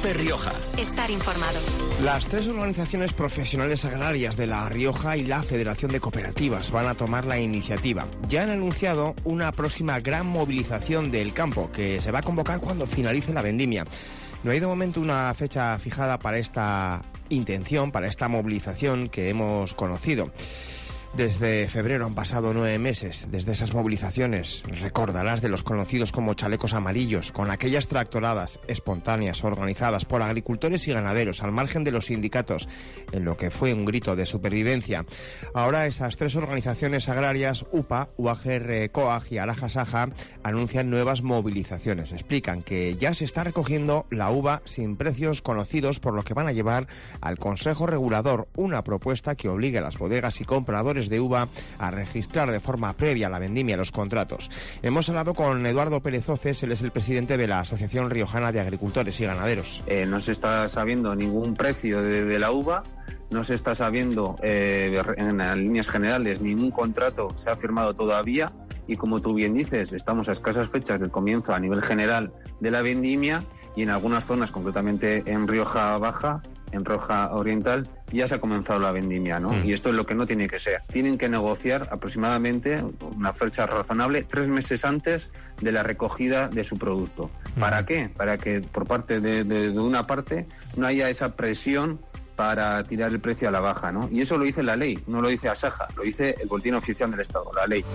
COPE Rioja. Estar informado. Las tres organizaciones profesionales agrarias de La Rioja y la Federación de Cooperativas van a tomar la iniciativa. Ya han anunciado una próxima gran movilización del campo que se va a convocar cuando finalice la vendimia. No hay de momento una fecha fijada para esta intención, para esta movilización que hemos conocido. Desde febrero han pasado 9 meses desde esas movilizaciones, recordarás, de los conocidos como chalecos amarillos, con aquellas tractoradas espontáneas organizadas por agricultores y ganaderos al margen de los sindicatos, en lo que fue un grito de supervivencia. Ahora esas tres organizaciones agrarias, UPA, UAGR, COAG y Araja Saja, anuncian nuevas movilizaciones. Explican que ya se está recogiendo la uva sin precios conocidos, por lo que van a llevar al Consejo Regulador una propuesta que obligue a las bodegas y compradores de uva a registrar de forma previa la vendimia los contratos. Hemos hablado con Eduardo Pérez Oces, él es el presidente de la Asociación Riojana de Agricultores y Ganaderos. No se está sabiendo ningún precio de la uva, no se está sabiendo en líneas generales, ningún contrato se ha firmado todavía y, como tú bien dices, estamos a escasas fechas del comienzo a nivel general de la vendimia y en algunas zonas, concretamente en Rioja Baja, en Rioja Oriental, ya se ha comenzado la vendimia, ¿no? Y esto es lo que no tiene que ser. Tienen que negociar aproximadamente una fecha razonable 3 meses antes de la recogida de su producto. ¿Para qué? Para que por parte de una parte no haya esa presión para tirar el precio a la baja, ¿no? Y eso lo dice la ley, no lo dice Asaja, lo dice el Boletín Oficial del Estado, la ley.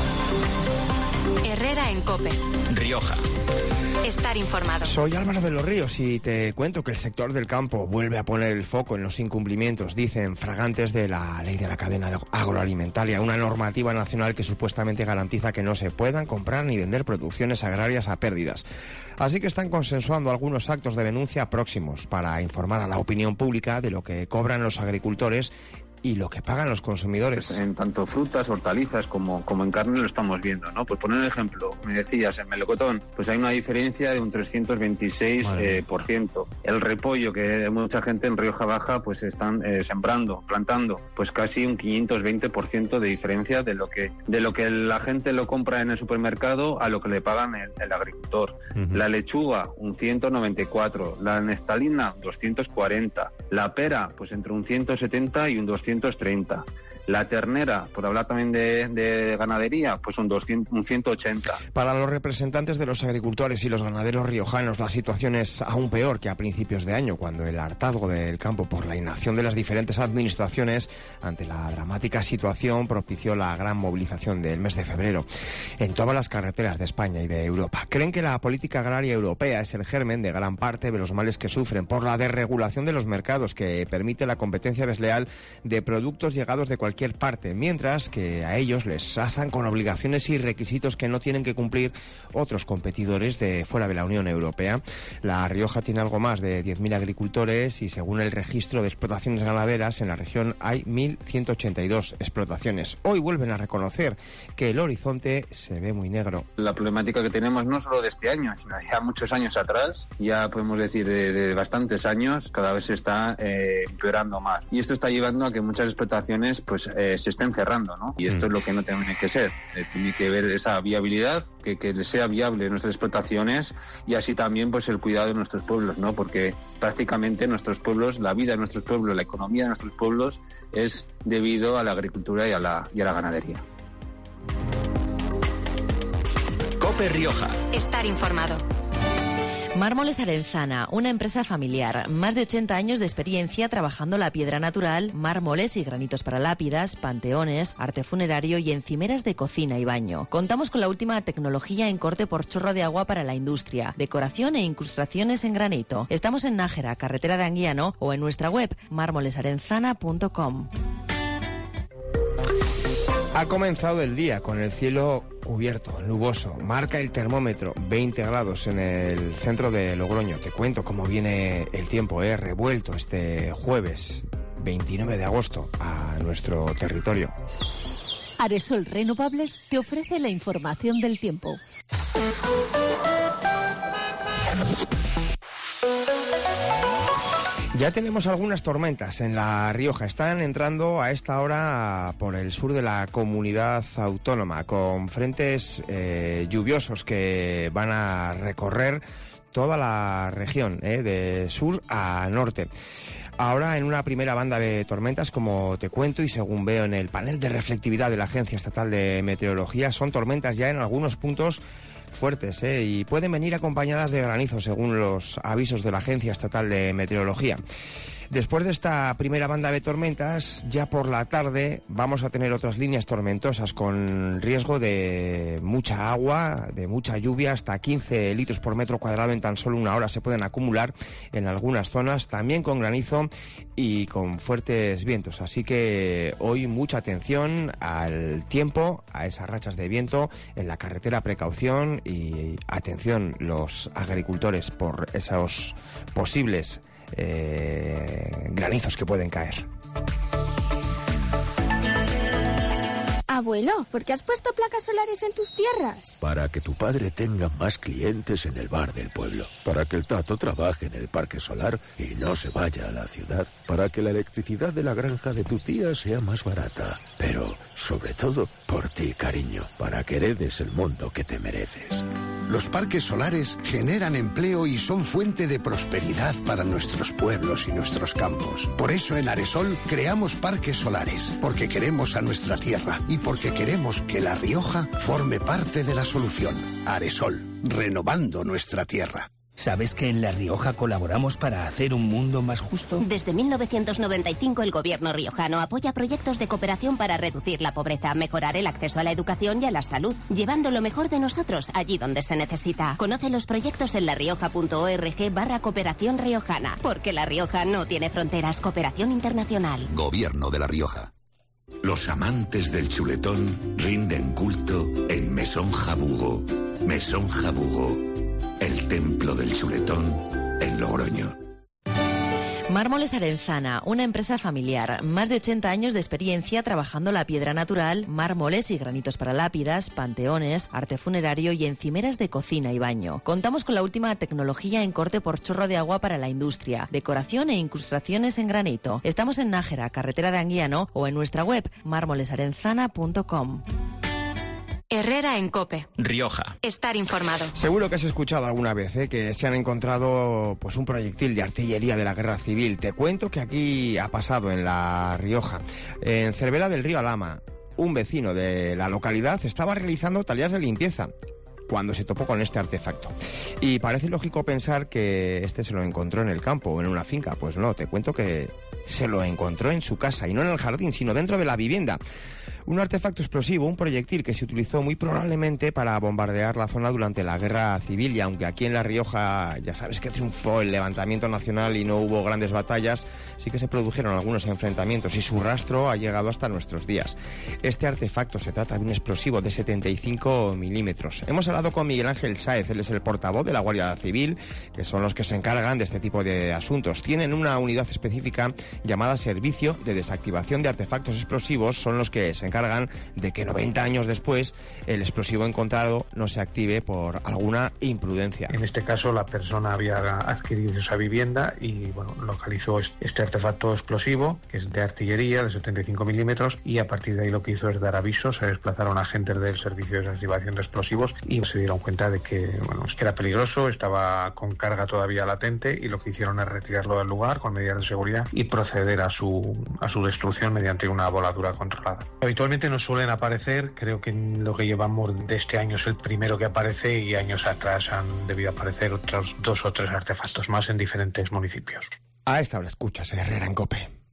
Herrera en COPE. Rioja. Estar informado. Soy Álvaro de los Ríos y te cuento que el sector del campo vuelve a poner el foco en los incumplimientos, dicen, fragantes de la ley de la cadena agroalimentaria, una normativa nacional que supuestamente garantiza que no se puedan comprar ni vender producciones agrarias a pérdidas. Así que están consensuando algunos actos de denuncia próximos para informar a la opinión pública de lo que cobran los agricultores y lo que pagan los consumidores. En tanto frutas, hortalizas como en carne lo estamos viendo, ¿no? Pues poner un ejemplo, me decías, en melocotón, pues hay una diferencia de un 326%. El repollo, que mucha gente en Rioja Baja pues están sembrando, plantando, pues casi un 520% de diferencia de lo que la gente lo compra en el supermercado a lo que le pagan el agricultor. La lechuga, un 194, la neftalina, 240, la pera, pues entre un 170 y un 230. La ternera, por hablar también de ganadería, pues un 180. Para los representantes de los agricultores y los ganaderos riojanos, la situación es aún peor que a principios de año, cuando el hartazgo del campo por la inacción de las diferentes administraciones ante la dramática situación propició la gran movilización del mes de febrero en todas las carreteras de España y de Europa. Creen que la política agraria europea es el germen de gran parte de los males que sufren por la desregulación de los mercados, que permite la competencia desleal de productos llegados de cualquier parte, mientras que a ellos les asan con obligaciones y requisitos que no tienen que cumplir otros competidores de fuera de la Unión Europea. La Rioja tiene algo más de 10.000 agricultores y, según el registro de explotaciones ganaderas, en la región hay 1.182 explotaciones. Hoy vuelven a reconocer que el horizonte se ve muy negro. La problemática que tenemos no solo de este año, sino ya muchos años atrás, ya podemos decir de bastantes años, cada vez se está empeorando más. Y esto está llevando a que muchas explotaciones pues se estén cerrando, ¿no? Y esto es lo que no tiene que ser. Tiene que ver esa viabilidad, que sea viable nuestras explotaciones y así también pues el cuidado de nuestros pueblos, ¿no? Porque prácticamente nuestros pueblos, la vida de nuestros pueblos, la economía de nuestros pueblos es debido a la agricultura y a la ganadería. COPE Rioja. Estar informado. Mármoles Arenzana, una empresa familiar, más de 80 años de experiencia trabajando la piedra natural, mármoles y granitos para lápidas, panteones, arte funerario y encimeras de cocina y baño. Contamos con la última tecnología en corte por chorro de agua para la industria, decoración e incrustaciones en granito. Estamos en Nájera, carretera de Anguiano, o en nuestra web mármolesarenzana.com. Ha comenzado el día con el cielo cubierto, nuboso. Marca el termómetro 20 grados en el centro de Logroño. Te cuento cómo viene el tiempo, revuelto este jueves 29 de agosto a nuestro territorio. Aresol Renovables te ofrece la información del tiempo. Ya tenemos algunas tormentas en La Rioja. Están entrando a esta hora por el sur de la comunidad autónoma, con frentes lluviosos que van a recorrer toda la región, de sur a norte. Ahora en una primera banda de tormentas, como te cuento y según veo en el panel de reflectividad de la Agencia Estatal de Meteorología, son tormentas ya en algunos puntos fuertes, y pueden venir acompañadas de granizo según los avisos de la Agencia Estatal de Meteorología. Después de esta primera banda de tormentas, ya por la tarde vamos a tener otras líneas tormentosas con riesgo de mucha agua, de mucha lluvia, hasta 15 litros por metro cuadrado en tan solo una hora se pueden acumular en algunas zonas, también con granizo y con fuertes vientos. Así que hoy mucha atención al tiempo, a esas rachas de viento en la carretera, precaución y atención los agricultores por esos posibles granizos que pueden caer. Abuelo, ¿por qué has puesto placas solares en tus tierras? Para que tu padre tenga más clientes en el bar del pueblo. Para que el Tato trabaje en el parque solar y no se vaya a la ciudad. Para que la electricidad de la granja de tu tía sea más barata. Pero, sobre todo, por ti, cariño. Para que heredes el mundo que te mereces. Los parques solares generan empleo y son fuente de prosperidad para nuestros pueblos y nuestros campos. Por eso en Aresol creamos parques solares, porque queremos a nuestra tierra y porque queremos que La Rioja forme parte de la solución. Aresol, renovando nuestra tierra. ¿Sabes que en La Rioja colaboramos para hacer un mundo más justo? Desde 1995 el gobierno riojano apoya proyectos de cooperación para reducir la pobreza, mejorar el acceso a la educación y a la salud, llevando lo mejor de nosotros allí donde se necesita. Conoce los proyectos en larioja.org/cooperación riojana, porque La Rioja no tiene fronteras. Cooperación internacional. Gobierno de La Rioja. Los amantes del chuletón rinden culto en Mesón Jabugo. Mesón Jabugo, el templo del chuletón en Logroño. Mármoles Arenzana, una empresa familiar, más de 80 años de experiencia trabajando la piedra natural, mármoles y granitos para lápidas, panteones, arte funerario y encimeras de cocina y baño. Contamos con la última tecnología en corte por chorro de agua para la industria, decoración e incrustaciones en granito. Estamos en Nájera, carretera de Anguiano, o en nuestra web mármolesarenzana.com. Herrera en COPE. Rioja. Estar informado. Seguro que has escuchado alguna vez que se han encontrado pues un proyectil de artillería de la Guerra Civil. Te cuento que aquí ha pasado en La Rioja. En Cervera del Río Alhama, un vecino de la localidad estaba realizando tareas de limpieza cuando se topó con este artefacto. Y parece lógico pensar que este se lo encontró en el campo o en una finca. Pues no, te cuento que se lo encontró en su casa, y no en el jardín, sino dentro de la vivienda. Un artefacto explosivo, un proyectil que se utilizó muy probablemente para bombardear la zona durante la Guerra Civil, y aunque aquí en La Rioja ya sabes que triunfó el levantamiento nacional y no hubo grandes batallas, sí que se produjeron algunos enfrentamientos y su rastro ha llegado hasta nuestros días. Este artefacto se trata de un explosivo de 75 milímetros. Hemos hablado con Miguel Ángel Sáez, él es el portavoz de la Guardia Civil, que son los que se encargan de este tipo de asuntos. Tienen una unidad específica llamada Servicio de Desactivación de Artefactos Explosivos, son los que se encargan de que 90 años después el explosivo encontrado no se active por alguna imprudencia. En este caso la persona había adquirido esa vivienda y localizó este artefacto explosivo, que es de artillería de 75 milímetros, y a partir de ahí lo que hizo es dar aviso. Se desplazaron agentes del Servicio de Desactivación de Explosivos y se dieron cuenta de que, es que era peligroso, estaba con carga todavía latente, y lo que hicieron es retirarlo del lugar con medidas de seguridad y proceder a su destrucción mediante una voladura controlada. Habitualmente no suelen aparecer, creo que en lo que llevamos de este año es el primero que aparece, y años atrás han debido aparecer otros 2 o 3 artefactos más en diferentes municipios. A esta hora escuchas Herrera en COPE.